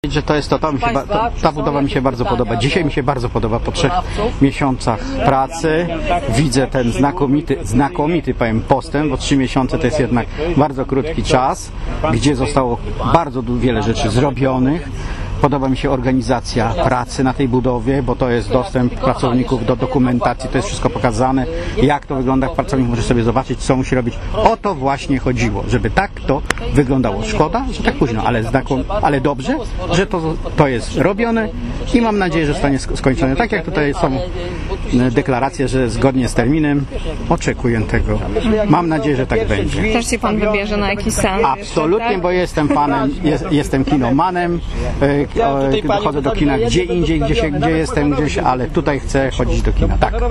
Że to jest ta budowa mi się bardzo podoba. Dzisiaj mi się bardzo podoba. Po 3 miesiącach pracy widzę ten znakomity powiem postęp, bo 3 miesiące to jest jednak bardzo krótki czas, gdzie zostało bardzo wiele rzeczy zrobionych. Podoba mi się organizacja pracy na tej budowie, bo to jest dostęp pracowników do dokumentacji, to jest wszystko pokazane, jak to wygląda, pracownik może sobie zobaczyć, co musi robić. O to właśnie chodziło, żeby tak to wyglądało. Szkoda, że tak późno, ale dobrze, że to jest robione i mam nadzieję, że zostanie skończone. Tak jak tutaj są deklaracje, że zgodnie z terminem oczekuję tego. Mam nadzieję, że tak będzie. Też się Pan wybierze na jakiś seans? Absolutnie, bo jestem fanem, jestem kinomanem. Chodzę do kina gdzie indziej, gdzie jestem gdzieś, ale tutaj chcę chodzić do kina. Tak.